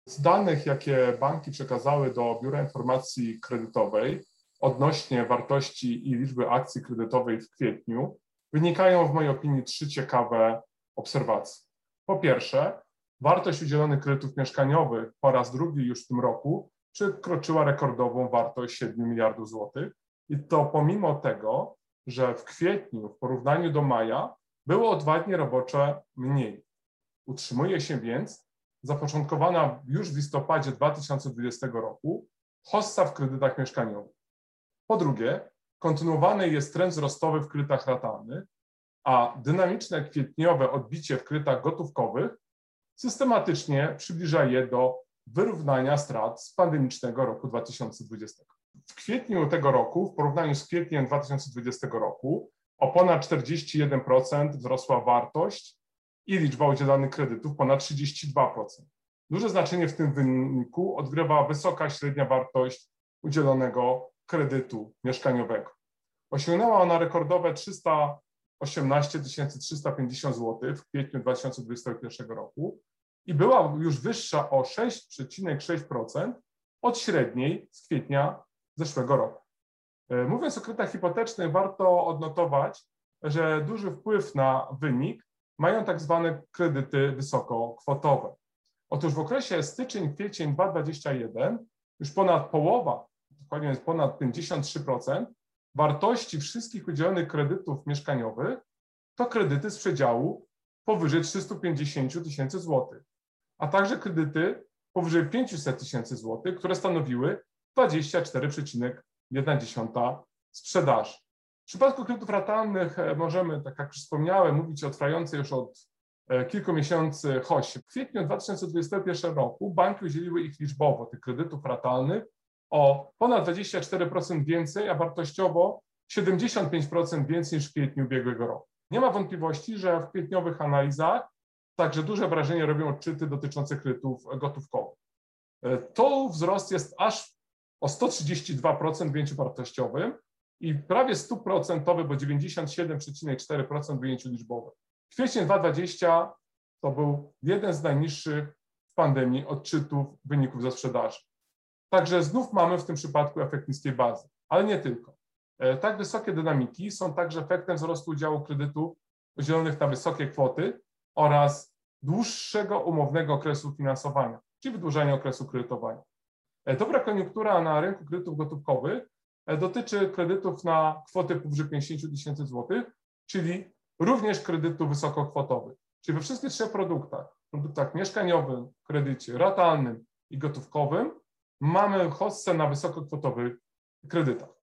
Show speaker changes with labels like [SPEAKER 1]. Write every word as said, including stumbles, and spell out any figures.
[SPEAKER 1] Z danych, jakie banki przekazały do Biura Informacji Kredytowej odnośnie wartości i liczby akcji kredytowej w kwietniu, wynikają w mojej opinii trzy ciekawe obserwacje. Po pierwsze, wartość udzielonych kredytów mieszkaniowych po raz drugi już w tym roku przekroczyła rekordową wartość siedmiu miliardów złotych i to pomimo tego, że w kwietniu w porównaniu do maja było o dwa dni robocze mniej. Utrzymuje się więc zapoczątkowana już w listopadzie dwa tysiące dwudziestego roku hossa w kredytach mieszkaniowych. Po drugie, kontynuowany jest trend wzrostowy w kredytach ratalnych, a dynamiczne kwietniowe odbicie w kredytach gotówkowych systematycznie przybliża je do wyrównania strat z pandemicznego roku dwa tysiące dwudziestego. W kwietniu tego roku, w porównaniu z kwietniem dwa tysiące dwudziestego roku, o ponad czterdzieści jeden procent wzrosła wartość i liczba udzielanych kredytów ponad trzydzieści dwa procent. Duże znaczenie w tym wyniku odgrywa wysoka średnia wartość udzielonego kredytu mieszkaniowego. Osiągnęła ona rekordowe trzysta osiemnaście tysięcy trzysta pięćdziesiąt złotych w kwietniu dwa tysiące dwudziestego pierwszego roku i była już wyższa o sześć przecinek sześć procent od średniej z kwietnia zeszłego roku. Mówiąc o kredytach hipotecznych, warto odnotować, że duży wpływ na wynik mają tak zwane kredyty wysokokwotowe. Otóż w okresie styczeń-kwiecień dwa tysiące dwudziestego pierwszego już ponad połowa, dokładnie jest ponad pięćdziesiąt trzy procent wartości wszystkich udzielonych kredytów mieszkaniowych to kredyty z przedziału powyżej trzystu pięćdziesięciu tysięcy złotych, a także kredyty powyżej pięciuset tysięcy złotych, które stanowiły dwadzieścia cztery przecinek jedna sprzedaży. W przypadku kredytów ratalnych możemy, tak jak już wspomniałem, mówić o trwającej już od kilku miesięcy hossie. W kwietniu dwa tysiące dwudziestego pierwszego roku banki udzieliły ich liczbowo, tych kredytów ratalnych, o ponad dwadzieścia cztery procent więcej, a wartościowo siedemdziesiąt pięć procent więcej niż w kwietniu ubiegłego roku. Nie ma wątpliwości, że w kwietniowych analizach także duże wrażenie robią odczyty dotyczące kredytów gotówkowych. To wzrost jest aż o sto trzydzieści dwa procent w ujęciu wartościowym i prawie sto procent, bo dziewięćdziesiąt siedem przecinek cztery procent w ujęciu liczbowym. Kwiecień dwa tysiące dwudziesty to był jeden z najniższych w pandemii odczytów wyników ze sprzedaży. Także znów mamy w tym przypadku efekt niskiej bazy, ale nie tylko. Tak wysokie dynamiki są także efektem wzrostu udziału kredytów udzielonych na wysokie kwoty oraz dłuższego umownego okresu finansowania, czyli wydłużenia okresu kredytowania. Dobra koniunktura na rynku kredytów gotówkowych dotyczy kredytów na kwoty powyżej pięćdziesięciu tysięcy złotych, czyli również kredytów wysokokwotowych. Czyli we wszystkich trzech produktach, produktach mieszkaniowym, kredycie ratalnym i gotówkowym, mamy hossę na wysokokwotowych kredytach.